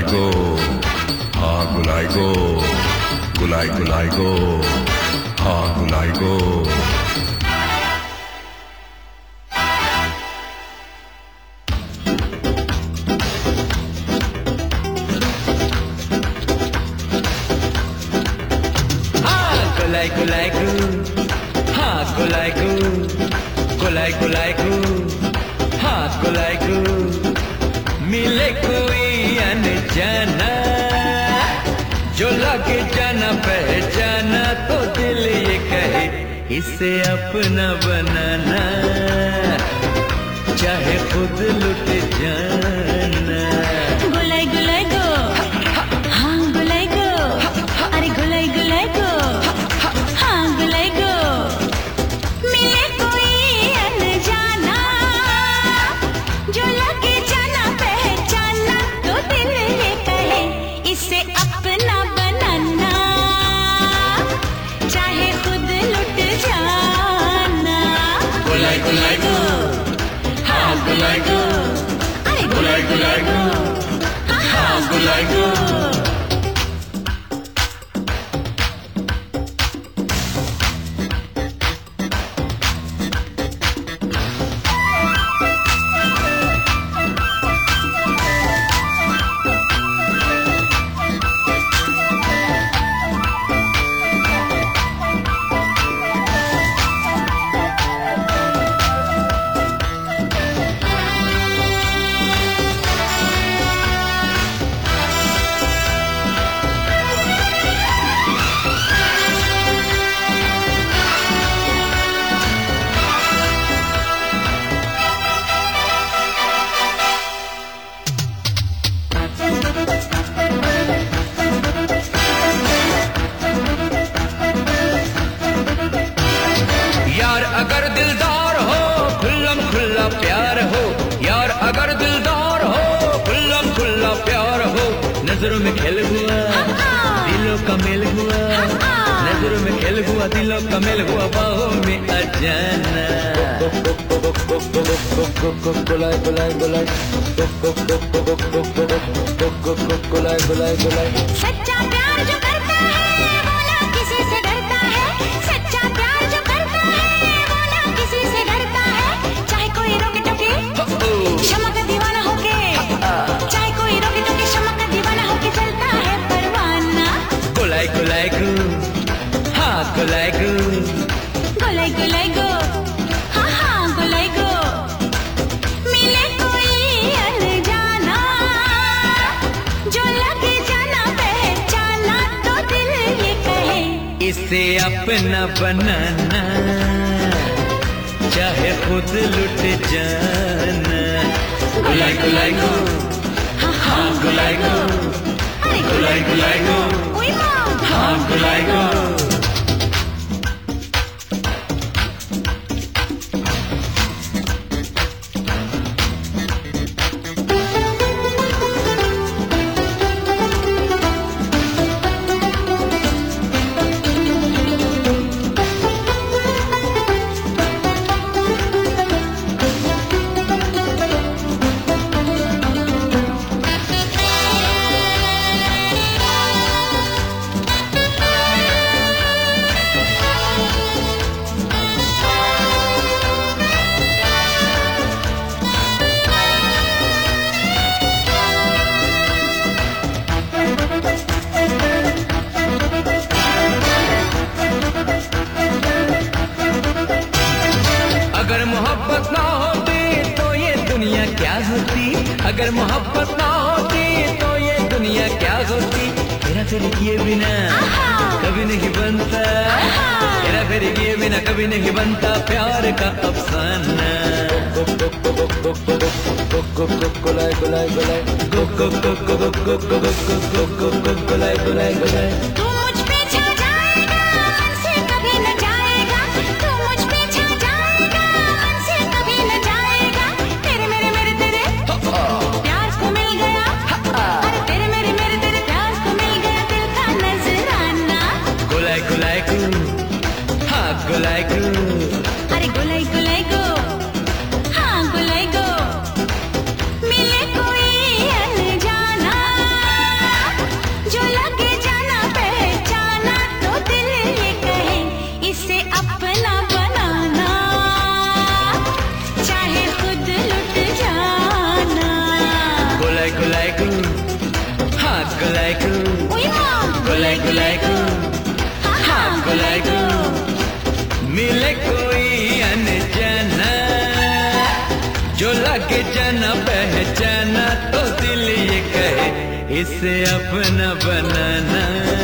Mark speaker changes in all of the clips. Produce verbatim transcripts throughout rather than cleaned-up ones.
Speaker 1: गो, हाँ गुलाई गो, गुलाई गुलाई गो, हाँ गुलाई गो।
Speaker 2: गुलाई गुलाई गु, हाँ गुलाई गु, गुलाई गुलाई गु, हाँ गुलाई गु। मिले कोई अनजाना जो लगे जाना पहचाना तो दिल ये कहे इसे अपना बनाना, चाहे खुद लुट जाना।
Speaker 3: गुलाई गुलाई गो, हाँ गुलाई गो, अरे गुलाई गुलाई गो, हाँ गुलाई गो। मिले कोई अनजाना जो लगे जाना पहचाना तो दिल ये कहे इसे अपना बनाना, चाहे खुद लुट जाना।
Speaker 2: गुलाई गुलाई गो, हाँ गुलाई गो,
Speaker 3: अरे
Speaker 2: गुलाई गुलाई गो, हाँ गुलाई गो। यार अगर दिलदार हो खुल्लम खुल्ला प्यार हो, यार अगर दिलदार हो खुल्लम खुल्ला प्यार हो। नजरों में खेल हुआ दिलों का मेल हुआ, नजरों में खेल हुआ दिलों का मेल हुआ, बाहों में आ जाना। गुलाई गुलाई गुलाई गुलाई गुलाई गुलाई।
Speaker 3: सच्चा प्यार जो करता है वो ना किसी से डरता है, सच्चा प्यार जो करता है वो ना किसी से डरता है। चाहे कोई रोके टोके क्षमा का दीवाना होके, चाहे कोई रोके टोके क्षमा का दीवाना होके चलता है परवाना।
Speaker 2: गुलाई गुलाई गु, हाँ गुलाई गु,
Speaker 3: गुलाई गुलाई गो, हाँ हाँ गुलाई गो। मिले कोई अनजाना जो लगे जाना पहचाना तो दिल ये कहे
Speaker 2: इसे अपना बनाना, चाहे खुद लुट जाना। गुलाई गुलाई गो, हाँ गुलाई गो,
Speaker 3: अरे
Speaker 2: गुलाई गुलाई गो,
Speaker 3: ओए माँ,
Speaker 2: हाँ गुलाई गो। अगर मोहब्बत ना होती तो ये दुनिया क्या होती, अगर मोहब्बत ना होती तो ये दुनिया क्या होती। तेरा तेरे किए बिना कभी नहीं बनता, तेरा तेरे किए बिना कभी नहीं बनता प्यार का अफसाना। गुलाई गुलाई गुलाई गो गो गो गो गो गो गो गो गो गो गुलाई गुलाई गुलाई।
Speaker 3: तू मुझ पे छा जाएगा मन से कभी न जाएगा, तू मुझ पे छा जाएगा मन से कभी न जाएगा। तेरे मेरे मेरे तेरे प्यार को मिल गया, अरे तेरे मेरे मेरे तेरे प्यार को मिल गया दिल का नजराना।
Speaker 2: गुलाई गुलाई गु, हाँ गुलाई गु,
Speaker 3: अरे गुलाई गुलाई गो, हाँ गुलाई गो। मिले कोई अनजाना
Speaker 2: गुलाई को
Speaker 3: ओए माँ
Speaker 2: गुलाई गुलाई को
Speaker 3: हाँ हाँ
Speaker 2: गुलाई को मिले कोई अनजाना जो लगे जाना पहचाना तो दिल ये कहे इसे अपना बनाना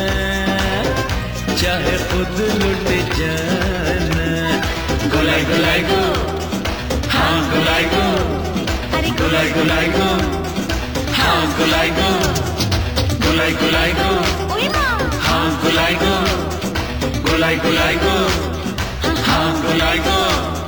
Speaker 2: चाहे खुद लुट जाना गुलाई गुलाई को हाँ गुलाई को
Speaker 3: अरे
Speaker 2: गुलाई गुलाई को हाँ गुलाई को गुलाई गुलाई को
Speaker 3: ओए माँ
Speaker 2: हाँ गुलाई को गुलाई गुलाई को हाँ गुलाई को